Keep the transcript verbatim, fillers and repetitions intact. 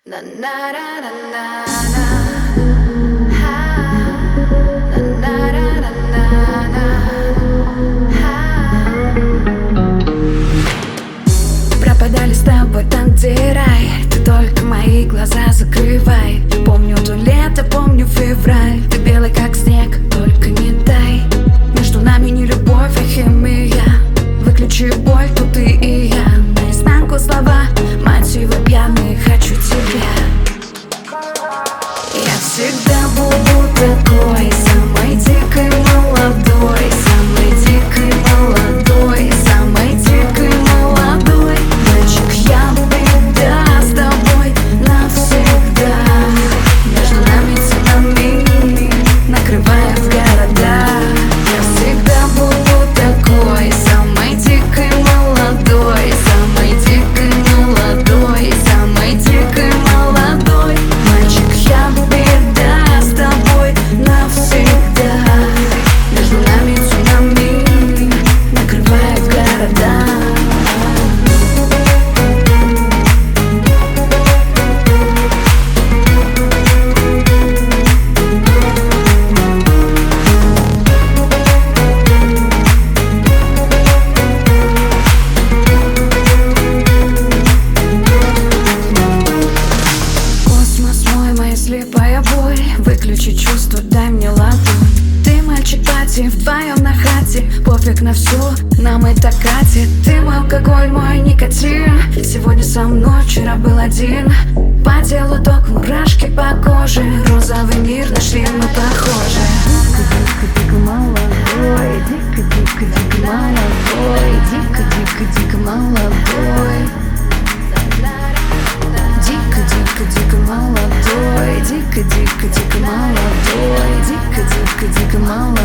Na na na na na na. Ha. Na na na na na na. Ha. Пропадали с тобой там, где рай. Ты только мои глаза закрывай. Помню то лето, помню февраль. Ты белый как снег, только не дай. Между нами не любовь, а химия. Выключи боль, тут ты и я. Наизнанку слова, мотивы пьяные. Хочу тебя. Я всегда буду такой, самой дикой молодой, самой дикой молодой, самой дикой молодой. Мальчик, я всегда с тобой навсегда. Между нами цунами накрывает города. Я всегда буду такой, самой дикой молодой, самой дикой молодой, самой дикой молодой. Мальчик, я всегда с тобой навсегда. Между нами цунами накрывает города. Слепая боль, выключи чувства, дай мне ладонь. Ты мальчик пати, вдвоем на хате. Пофиг на все, нам это катит. Ты мой алкоголь, мой никотин. Сегодня со мной, вчера был один. По телу ток, мурашки по коже. Розовый мир, нашли мы похожи. Дико-дико-дико молодой, дико-дико-дико молодой, дико-дико-дико молодой. Дико-дико-дико молодой, дико-дико-дико молодой, дико-дико-дико молодой.